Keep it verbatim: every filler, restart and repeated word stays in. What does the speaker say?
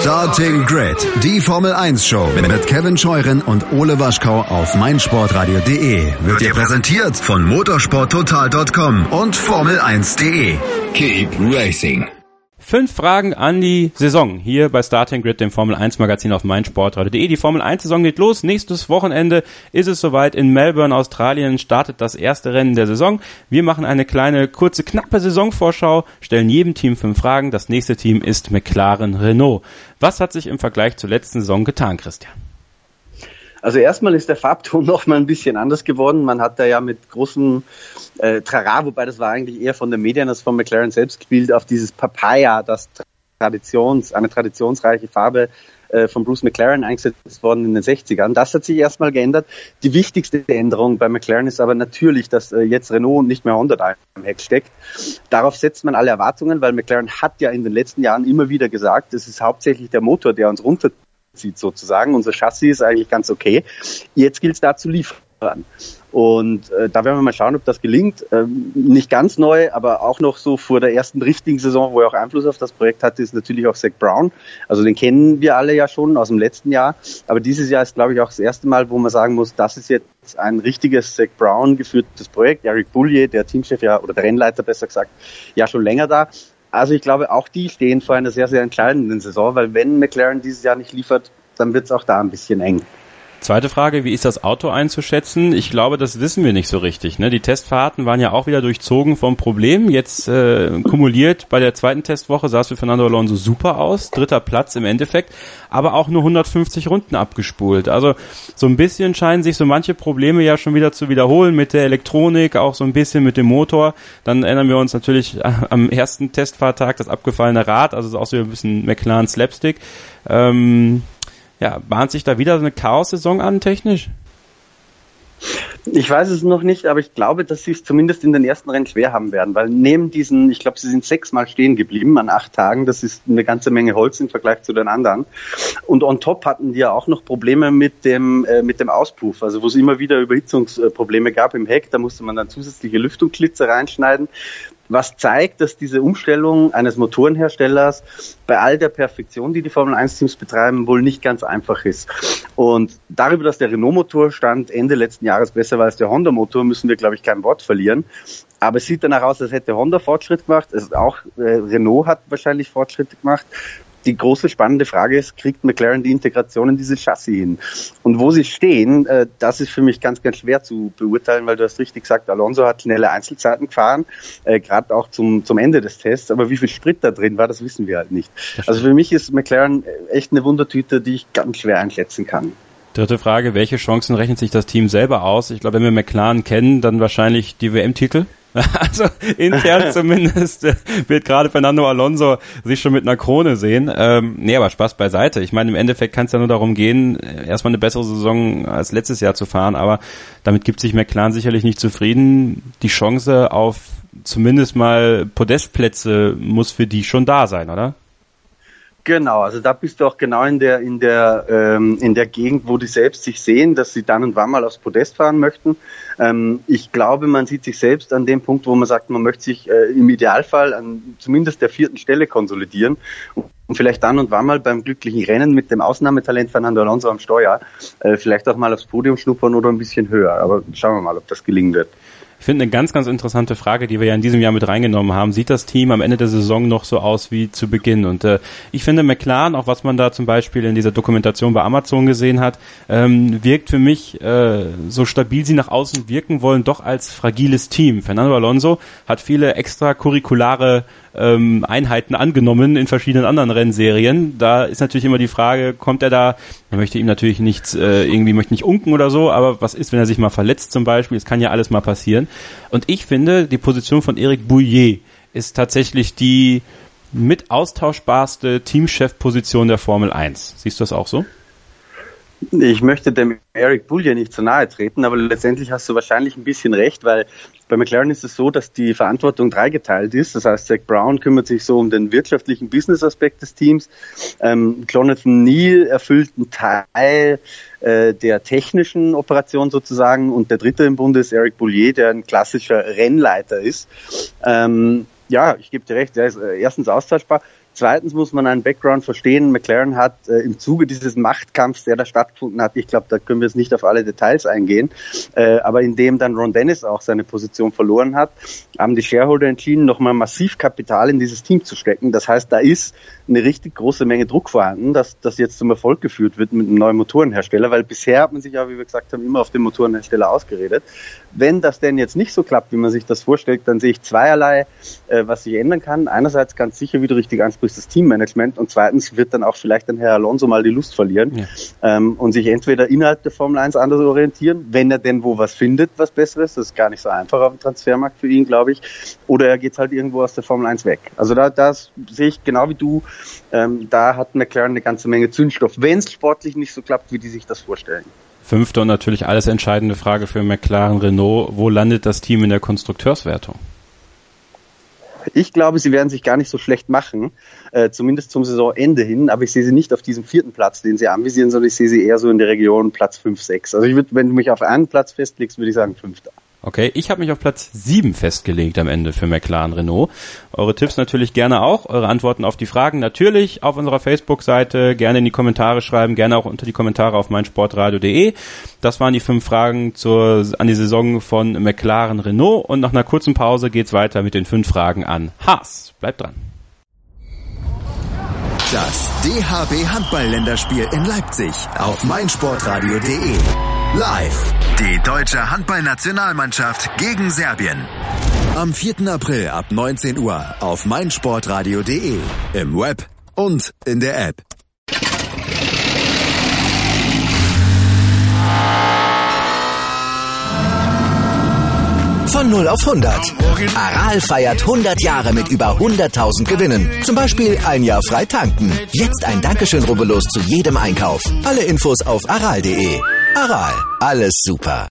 Starting Grid, die Formel eins Show mit Kevin Scheuren und Ole Waschkau auf meinsportradio punkt de wird dir präsentiert von motorsporttotal punkt com und formel eins punkt de. Keep racing. Fünf Fragen an die Saison hier bei Starting Grid, dem Formel eins Magazin auf meinsportradio punkt de. Die Formel eins Saison geht los. Nächstes Wochenende ist es soweit. In Melbourne, Australien startet das erste Rennen der Saison. Wir machen eine kleine, kurze, knappe Saisonvorschau, stellen jedem Team fünf Fragen. Das nächste Team ist McLaren Renault. Was hat sich im Vergleich zur letzten Saison getan, Christian? Also erstmal ist der Farbton noch mal ein bisschen anders geworden. Man hat da ja mit großem äh, Trara, wobei das war eigentlich eher von den Medien als von McLaren selbst gespielt, auf dieses Papaya, das Traditions, eine traditionsreiche Farbe äh, von Bruce McLaren eingesetzt worden in den sechzigern. Das hat sich erstmal geändert. Die wichtigste Änderung bei McLaren ist aber natürlich, dass äh, jetzt Renault und nicht mehr Honda da im Heck steckt. Darauf setzt man alle Erwartungen, weil McLaren hat ja in den letzten Jahren immer wieder gesagt, es ist hauptsächlich der Motor, der uns runter zieht sozusagen. Unser Chassis ist eigentlich ganz okay. Jetzt gilt es da zu liefern. Und äh, da werden wir mal schauen, ob das gelingt. Ähm, nicht ganz neu, aber auch noch so vor der ersten richtigen Saison, wo er auch Einfluss auf das Projekt hatte, ist natürlich auch Zak Brown. Also den kennen wir alle ja schon aus dem letzten Jahr. Aber dieses Jahr ist, glaube ich, auch das erste Mal, wo man sagen muss, das ist jetzt ein richtiges Zak Brown geführtes Projekt. Eric Boullier, der Teamchef ja, oder der Rennleiter besser gesagt, ja schon länger da. Also ich glaube, auch die stehen vor einer sehr, sehr entscheidenden Saison, weil wenn McLaren dieses Jahr nicht liefert, dann wird es auch da ein bisschen eng. Zweite Frage, wie ist das Auto einzuschätzen? Ich glaube, das wissen wir nicht so richtig. Ne? Die Testfahrten waren ja auch wieder durchzogen vom Problem. Jetzt äh, kumuliert bei der zweiten Testwoche sah es für Fernando Alonso super aus. Dritter Platz im Endeffekt, aber auch nur hundertfünfzig Runden abgespult. Also so ein bisschen scheinen sich so manche Probleme ja schon wieder zu wiederholen mit der Elektronik, auch so ein bisschen mit dem Motor. Dann erinnern wir uns natürlich am ersten Testfahrtag das abgefallene Rad, also auch so ein bisschen McLaren Slapstick. Ähm, Ja, bahnt sich da wieder so eine Chaos-Saison an, technisch? Ich weiß es noch nicht, aber ich glaube, dass sie es zumindest in den ersten Rennen schwer haben werden, weil neben diesen, ich glaube, sie sind sechsmal stehen geblieben an acht Tagen, das ist eine ganze Menge Holz im Vergleich zu den anderen. Und on top hatten die ja auch noch Probleme mit dem äh, mit dem Auspuff, also wo es immer wieder Überhitzungsprobleme gab im Heck, da musste man dann zusätzliche Lüftungsklitze reinschneiden. Was zeigt, dass diese Umstellung eines Motorenherstellers bei all der Perfektion, die die Formel eins Teams betreiben, wohl nicht ganz einfach ist. Und darüber, dass der Renault-Motor Stand Ende letzten Jahres besser war als der Honda-Motor, müssen wir, glaube ich, kein Wort verlieren. Aber es sieht danach aus, als hätte Honda Fortschritt gemacht. Es auch äh, Renault hat wahrscheinlich Fortschritte gemacht. Die große spannende Frage ist, kriegt McLaren die Integration in dieses Chassis hin? Und wo sie stehen, äh, das ist für mich ganz, ganz schwer zu beurteilen, weil du hast richtig gesagt, Alonso hat schnelle Einzelzeiten gefahren, äh, gerade auch zum zum Ende des Tests, aber wie viel Sprit da drin war, das wissen wir halt nicht. Also für mich ist McLaren echt eine Wundertüte, die ich ganz schwer einschätzen kann. Dritte Frage, welche Chancen rechnet sich das Team selber aus? Ich glaube, wenn wir McLaren kennen, dann wahrscheinlich die W M-Titel. Also intern zumindest äh, wird gerade Fernando Alonso sich schon mit einer Krone sehen. Ähm, nee, aber Spaß beiseite. Ich meine, im Endeffekt kann es ja nur darum gehen, erstmal eine bessere Saison als letztes Jahr zu fahren, aber damit gibt sich McLaren sicherlich nicht zufrieden. Die Chance auf zumindest mal Podestplätze muss für die schon da sein, oder? Genau, also da bist du auch genau in der in der ähm, in der Gegend, wo die selbst sich sehen, dass sie dann und wann mal aufs Podest fahren möchten. Ähm, ich glaube, man sieht sich selbst an dem Punkt, wo man sagt, man möchte sich äh, im Idealfall an zumindest der vierten Stelle konsolidieren und, und vielleicht dann und wann mal beim glücklichen Rennen mit dem Ausnahmetalent Fernando Alonso am Steuer äh, vielleicht auch mal aufs Podium schnuppern oder ein bisschen höher. Aber schauen wir mal, ob das gelingen wird. Ich finde eine ganz, ganz interessante Frage, die wir ja in diesem Jahr mit reingenommen haben. Sieht das Team am Ende der Saison noch so aus wie zu Beginn? Und äh, ich finde McLaren, auch was man da zum Beispiel in dieser Dokumentation bei Amazon gesehen hat, ähm, wirkt für mich, äh, so stabil sie nach außen wirken wollen, doch als fragiles Team. Fernando Alonso hat viele extracurriculare ähm, Einheiten angenommen in verschiedenen anderen Rennserien. Da ist natürlich immer die Frage, kommt er da, man möchte ihm natürlich nichts, äh, irgendwie möchte nicht unken oder so, aber was ist, wenn er sich mal verletzt zum Beispiel? Es kann ja alles mal passieren. Und ich finde, die Position von Eric Boullier ist tatsächlich die mit austauschbarste Teamchef-Position der Formel eins. Siehst du das auch so? Ich möchte dem Eric Boullier nicht zu nahe treten, aber letztendlich hast du wahrscheinlich ein bisschen recht, weil bei McLaren ist es so, dass die Verantwortung dreigeteilt ist. Das heißt, Zak Brown kümmert sich so um den wirtschaftlichen Business-Aspekt des Teams. Ähm, Jonathan Neal erfüllt einen Teil äh, der technischen Operation sozusagen und der dritte im Bunde ist Eric Boullier, der ein klassischer Rennleiter ist. Ähm, ja, ich gebe dir recht, der ist äh, erstens austauschbar. Zweitens muss man einen Background verstehen. McLaren hat äh, im Zuge dieses Machtkampfs, der da stattgefunden hat, ich glaube, da können wir jetzt nicht auf alle Details eingehen, äh, aber in dem dann Ron Dennis auch seine Position verloren hat, haben die Shareholder entschieden, nochmal massiv Kapital in dieses Team zu stecken. Das heißt, da ist eine richtig große Menge Druck vorhanden, dass das jetzt zum Erfolg geführt wird mit einem neuen Motorenhersteller, weil bisher hat man sich ja, wie wir gesagt haben, immer auf den Motorenhersteller ausgeredet. Wenn das denn jetzt nicht so klappt, wie man sich das vorstellt, dann sehe ich zweierlei, äh, was sich ändern kann. Einerseits ganz sicher, wie du richtig ansprichst, das Teammanagement, und zweitens wird dann auch vielleicht ein Herr Alonso mal die Lust verlieren ja. ähm, und sich entweder innerhalb der Formel eins anders orientieren, wenn er denn wo was findet, was Besseres, das ist gar nicht so einfach auf dem Transfermarkt für ihn, glaube ich, oder er geht halt irgendwo aus der Formel eins weg. Also da das sehe ich genau wie du, ähm, da hat McLaren eine ganze Menge Zündstoff, wenn es sportlich nicht so klappt, wie die sich das vorstellen. Fünfte und natürlich alles entscheidende Frage für McLaren Renault. Wo landet das Team in der Konstrukteurswertung? Ich glaube, sie werden sich gar nicht so schlecht machen, äh, zumindest zum Saisonende hin, aber ich sehe sie nicht auf diesem vierten Platz, den sie anvisieren, sondern ich sehe sie eher so in der Region Platz fünf, sechs. Also ich würde, wenn du mich auf einen Platz festlegst, würde ich sagen fünfter. Okay, ich habe mich auf Platz sieben festgelegt am Ende für McLaren Renault. Eure Tipps natürlich gerne auch, eure Antworten auf die Fragen natürlich auf unserer Facebook-Seite, gerne in die Kommentare schreiben, gerne auch unter die Kommentare auf meinsportradio punkt de. Das waren die fünf Fragen zur, an die Saison von McLaren Renault, und nach einer kurzen Pause geht's weiter mit den fünf Fragen an Haas. Bleibt dran. Das D H B Handball-Länderspiel in Leipzig auf meinsportradio punkt de. Live. Die deutsche Handballnationalmannschaft gegen Serbien. Am vierten April ab neunzehn Uhr auf meinsportradio punkt de. Im Web und in der App. Von null auf hundert. Aral feiert hundert Jahre mit über hunderttausend Gewinnen. Zum Beispiel ein Jahr frei tanken. Jetzt ein Dankeschön, rubbellos zu jedem Einkauf. Alle Infos auf aral punkt de. Aral, alles super.